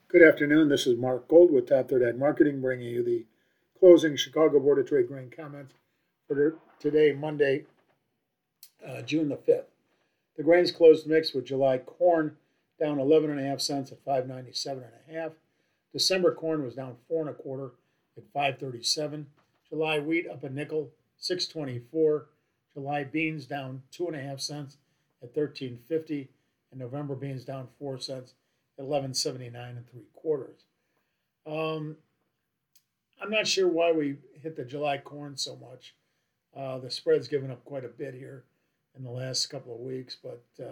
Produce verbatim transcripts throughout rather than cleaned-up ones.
Good afternoon. This is Mark Gold with Top Third Ag Marketing, bringing you the closing Chicago Board of Trade grain comments for today, Monday, uh, June the fifth. The grains closed mixed with July corn down eleven and a half cents at five ninety-seven and a half. December corn was down four and a quarter at five thirty-seven. July wheat up a nickel, six twenty-four. July beans down two and a half cents at thirteen fifty, and November beans down four cents at eleven seventy-nine and three quarters. Um, I'm not sure why we hit the July corn so much. Uh, the spread's given up quite a bit here in the last couple of weeks, but uh,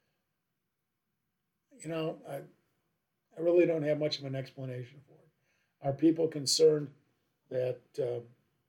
you know, I, I really don't have much of an explanation for it. Are people concerned that uh,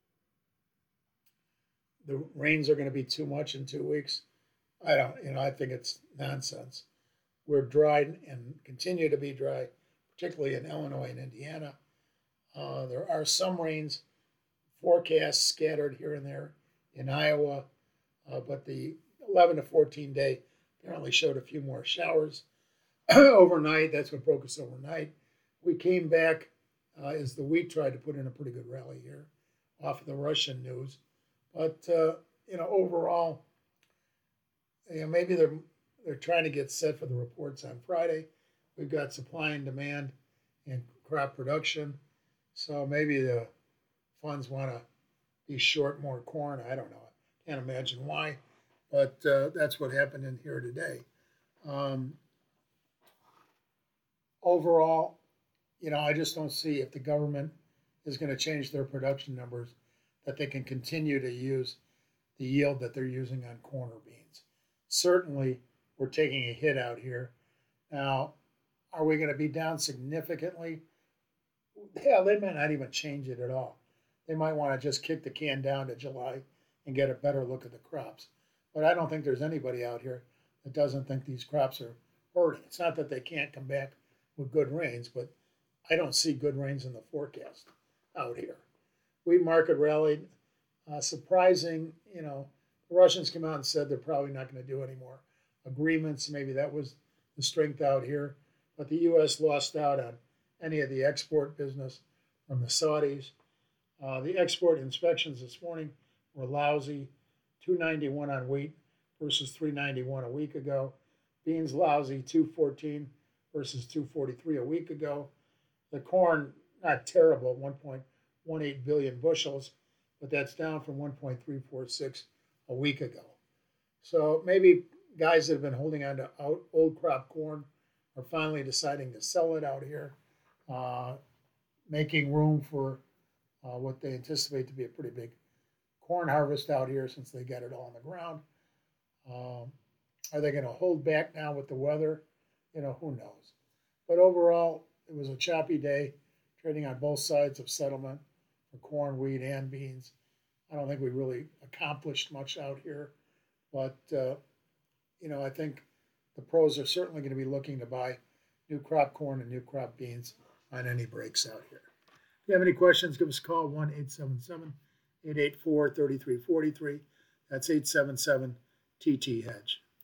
the rains are going to be too much in two weeks? I don't, you know, I think it's nonsense. We're dry and continue to be dry, particularly in Illinois and Indiana. Uh, there are some rains forecasts scattered here and there in Iowa, uh, but the eleven to fourteen day apparently showed a few more showers overnight. That's what broke us overnight. We came back uh, as the wheat tried to put in a pretty good rally here off of the Russian news. But, uh, you know, overall, you know, maybe they're they're trying to get set for the reports on Friday. We've got supply and demand and crop production. So maybe the funds want to be short more corn. I don't know. I can't imagine why. But uh, that's what happened in here today. Um, overall, you know, I just don't see if the government is going to change their production numbers that they can continue to use the yield that they're using on corn or beans. Certainly, we're taking a hit out here. Now, are we going to be down significantly? Hell, they might not even change it at all. They might want to just kick the can down to July and get a better look at the crops. But I don't think there's anybody out here that doesn't think these crops are hurting. It's not that they can't come back with good rains, but I don't see good rains in the forecast out here. Wheat market rallied. Uh, surprising, you know, the Russians came out and said they're probably not going to do any more agreements. Maybe that was the strength out here. But the U S lost out on any of the export business from the Saudis. Uh, the export inspections this morning were lousy, two ninety-one on wheat versus three ninety-one a week ago. Beans lousy, two fourteen versus two forty-three a week ago. The corn, not terrible, one point one eight billion bushels, but that's down from one point three four six a week ago. So maybe guys that have been holding on to old crop corn are finally deciding to sell it out here, uh, making room for uh, what they anticipate to be a pretty big corn harvest out here since they got it all on the ground. Um, are they going to hold back now with the weather? You know, who knows. But overall, it was a choppy day, trading on both sides of settlement for corn, wheat, and beans. I don't think we really accomplished much out here, but uh, you know, I think the pros are certainly going to be looking to buy new crop corn and new crop beans on any breaks out here. If you have any questions, give us a call, one eight seven seven, eight eight four, three three four three. That's eight seven seven T T Hedge.